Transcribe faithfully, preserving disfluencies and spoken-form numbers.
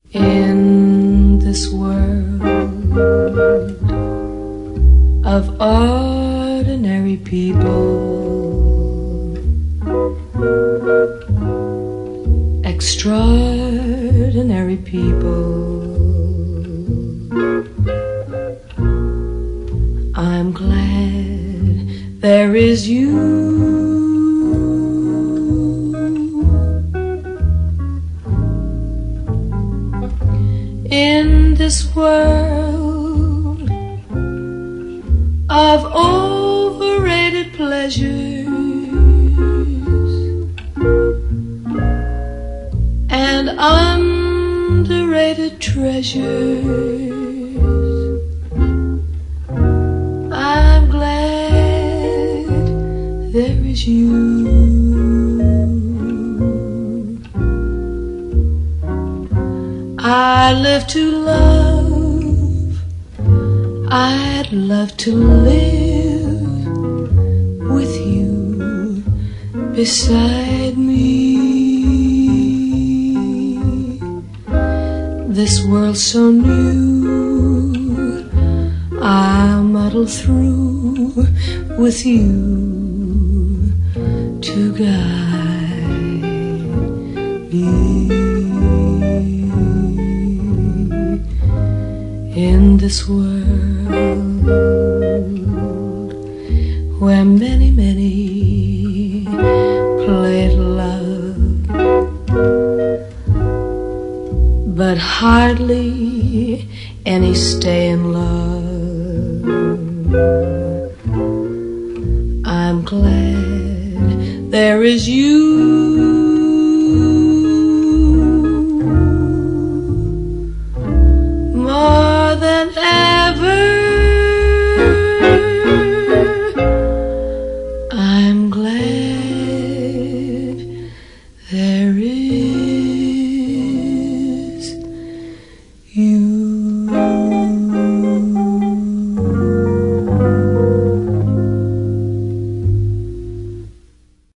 In this world of ordinary people, extraordinary people, I'm glad there is you. In this world of overrated pleasures and underrated treasures, I'm glad there is you. I live to love, I'd love to live with you beside me. This world's so new, I'll muddle through with you to guide me. In this world where many, many play at love, but hardly any stay in love, I'm glad there is you. More than ever, I'm glad there is